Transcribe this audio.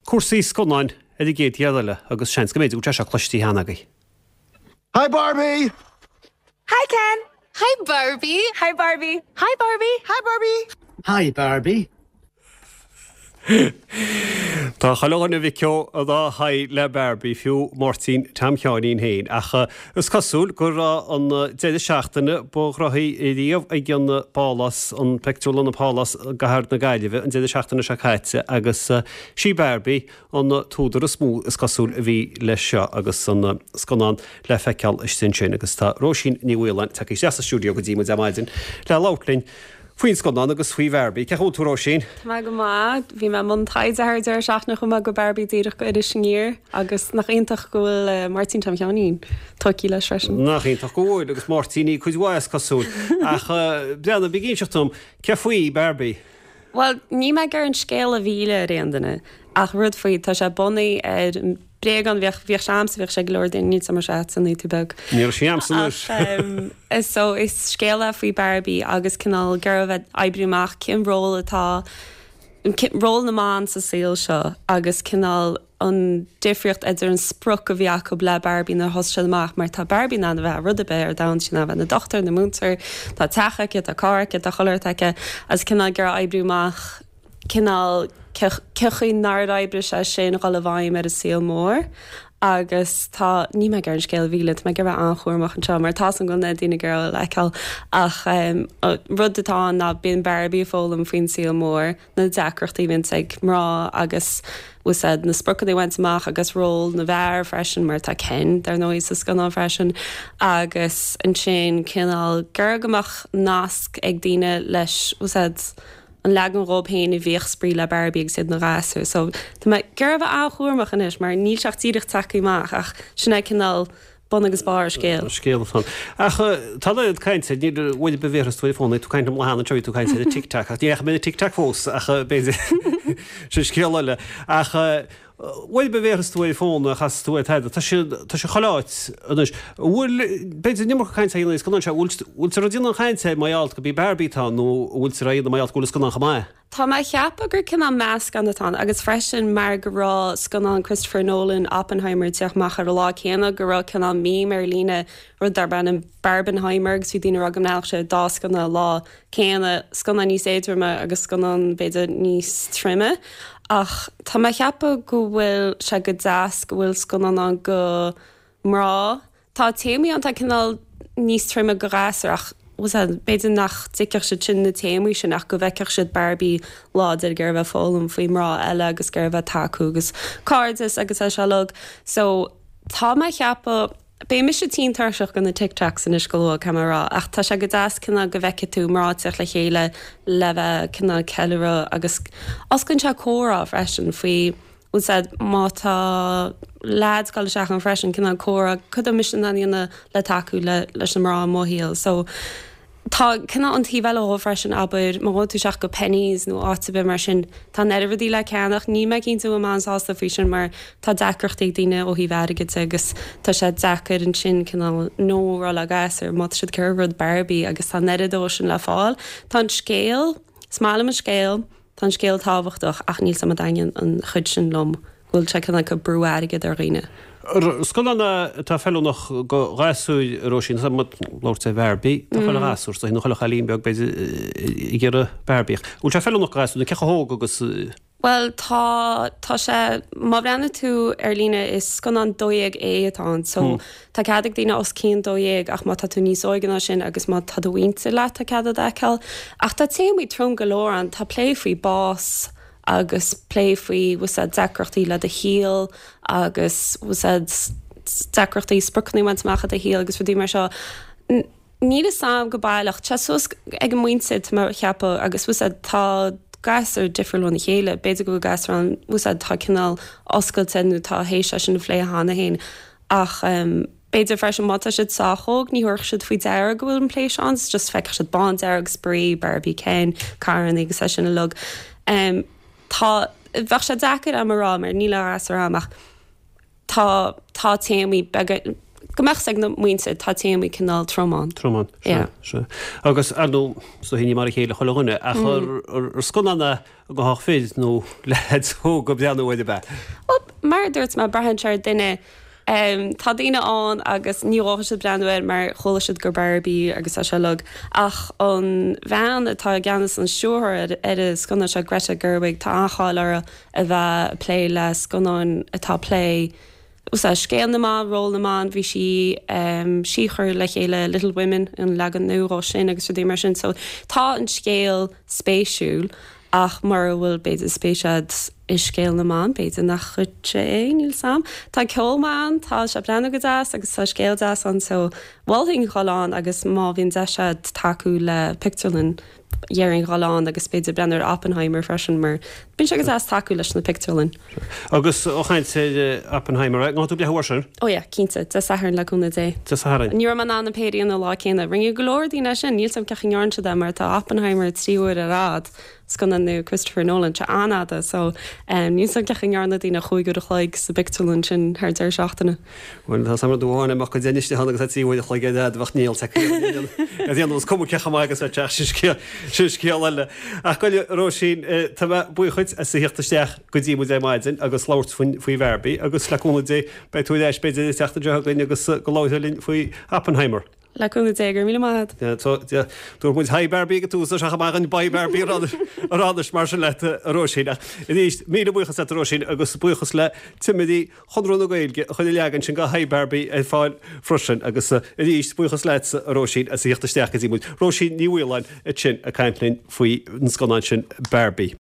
cuasaí sconáin a géad eile agus seans go méidir go te chlustí hanagaí. Hi Barbie! Hi Ken! Hi Barbie! Hi Barbie! Hi Barbie! Hi Barbie! Hi Barbie! Tá chaána bhí ceo a dá haid le Barbie fiú mórtín tam cheáín héin acha is cosúil gur an déidir seachtainna bórathaí íomh ag gceanna pálas an picúla na pálas gahar na gaiileh an déidir seachtainna se chaite agus sí Barbie an túdar a smú is cosúil a bhí leis seo agus an scanán le feiceal istin sin agus tá Róisín níhhuiáin take sé a stúdio go dtíime demáidin le látlinn. Fuoin sconáin agus faoi Barbie, ceú tú Róisín? Tá go má, bhí me man taid ar seachna chuma go Barbie díireach go idir sníir agus nach aontaach gohfuil Martin tam cheanín tuí leis freisin. Nach aontaach gohfuil agus Martíní chuidhhaas cosúil ach breanna bigén seachtom ce faoi Barbie? Well, ní me gur an scéal a bhíle réandanna ach rud faoi tá sé bunaí Breag an bhíoh seamsa bhíoh sé glóir daon níos mar seat san YouTube. Níor seamsa So is scéala faoi Barbie agus cinál garbheith ebriúach cin ról atá ról na man sa síl seo agus cinál an difriocht idir an spruch a bhíach go le Barbie na hostelach mar tá Barbie na bheith rud a be ar da sin na bheith na dochtar na múntar tá techa a cáce a choirteice as cinál gur ebriúach cinál cechaí náibre sé sin gáil bhaim ar a síl mór agus tá ní me gur an scéal bhíle me gur bheith anchúirmach an seo mar tá an gona dtína gur leáil ach rud atá na bíon Barbie fólam faoin síl mór na deachreachtaí bhín ag mrá agus said na spruchaí weintach agus ról na bhar freisin mar tá cen dar nóis is gan freisin agus an sin cinál gur goach nasc ag daine leis an legan róbhéin i bhíoh sprí le Barbie ag siad na ráú. So Tá gur bh áchúirmach inis mar níl seach tíireach takeíach ach sinna cinál bon agus bar scéal. Scéal fan. Ach tá lead caiinte ní bhfuil bevéras tú fóna tú caiint lehanana teú tú caiinte tic-tac. Ach díach mé tic-tac fós ach béidir sé scéaile ach bhfuil bevéras tú fóna chas tú teide tá sé choláit bhfuil beidir nimar caiinte is gan se bhúil sa rodíanana chainte maialt go bhí Barbie tá nó bhfuil sa réad maialt golas gan chamáid. Tá mai cheappa gur cinna meas gan atá agus freisin mar go rá scanán Christopher Nolan Oppenheimer teach machar a lá chéanana go rá cinna mí mar lína rud dar ban an Barbenheimer gus bhí dtíine ragam neach sé dá scanna lá chéanana scanna níos éidirme agus scanán beidir níos trimme ach tá mai cheappa go bhfuil se go deas go bhfuil scanán an go mrá tá téimi an tá cinál níos trimme go ráach was beidir nach diceach se sin na téimú sin nach go bhheiceach siad Barbie láidir gur bheith fólam faoi mrá eile agus gur bheith taú agus cardas agus é selog. So tá mai cheappa bé mis sé tíntarseach gan na tic-tac san iscoló camera ach tá se go deas cinna go bheice tú mráteach le chéile le bheith cinna ceile agus oscann se córá freisin faoi said mátá lads gáil seach an freisin cinna córa chud a mis aíonna le taú leis na mrá móhíal. So tá cinna an tíhile ó freisin aber má tú seach go pennies nó áta mar sin tá neidirdí le ceannach ní me cinn tú amánsásta fao sin mar tá decrocht ag daine ó hí bheige agus tá sé dechar an sin cinna nórá le gasar má siad currad Barbie agus tá neidedó sin le fáil tá scéal smála an scéal tá scéal táhachtach ach níl sam dain an chud sin lom bhfuil se cinna go brúaige ar riine. Scolanna tá fellú nach go ráú Róisín láir sé Barbie tá fel ráú so nó chaile chalíbeag be i ggéire Barbíach. Úl se fellú nach ráú na cecha hóg agus Well tá sé má brenn tú ar lína is gan an dóag atá so tá ceadaag daine os cín dóag ach má tá tú níos óigená sin agus má tá dohainte le tá cead eiceil ach tá téimí trom golóir an tá plé faoi bás agus plé faoi was decrochtaí le a híal agus was decrochtaí sprucnaí weintach a híal agus bhdí mar seo ní is sam go bailach te sos ag an muinte mar cheappa agus was tá gasar difriúna chéile, beidir go gasar an úsad tá cinál oscailtenú tá hééis sin na phlé hána héin ach beidir freisin mata siad sáthóg ní thuir siad faoi deire go bhfuil an pléisiáns, just feice siad ban deireg sprí, Barbie Ken, Karen agus sin a lug. Tá bheh sé dechar am rá mar níle as amach tá téimí Gomach ag na muinte tá téimí canál tromán. Tromán agus anú so hí mar chéile choúne a chur sconanna go há féid nó leó go beanúide be. Mar dúirt má brahanseir duine tá daine an agus nírácha si breanúir mar chola siad gur Barbie agus a selog ach an bhean atá ganas an siúir is scona se Greta Gerwig tá ááil a bheith lé le sconáin atá lé ús a scéal naá roll naán bhí si síchar le chéile Little Women in legan nurá sin agus dé mar sin so tá an scéal spéisiúil ach mar bhfuil beidir spéisiad is scéal naán beidir nach chute níl sam. Tá ceolmáin tá se brena go deas agus tá scéal deas an so bhilting choáin agus má bhíon deisiad taú le picturelinn dhearing gáán agus beidir brenner Oppenheimer freisin mar bin se agus as taú leis na picturelinn. Agus óchaint sé Oppenheimer gáú behhair? Ó cínta de sahann leúna dé. Níor man anna péí an lá chéna ringe golóirdíine sin níl sem cechanarn se mar tá Oppenheimer tríúir a rád gon an nu Christopher Nolan se anada so ní sem cechanarna dína chuig go chláig sa picturelinn sin haar deir seachtainna. Well tá sam doháinna mar go déiste hanna tíhid chuige bhacht níl te cum cechamágus céile a goile Róisín tá buchuid a sahéchttasteach go dtí mu é maidin agus láirt faoi Barbie agus leúna dé be tú éis beidir teachta deaglainn agus go láirlinn faoi Oppenheimer. Leúna dégur mí maid. Dú mu ha Barbie go túsa a mar an ba Barbie ráders mar le Róisína. Ís mí buchas a Róisín agus buchas le timidí chunrúna goilge chuile legan sin go ha Barbie é fáin frosin agus ís buchas le Róisín a sahéchttasteach í mu. Róisín níhhuiáin sin a caiimlinn faoi an sconáin sin Barbie.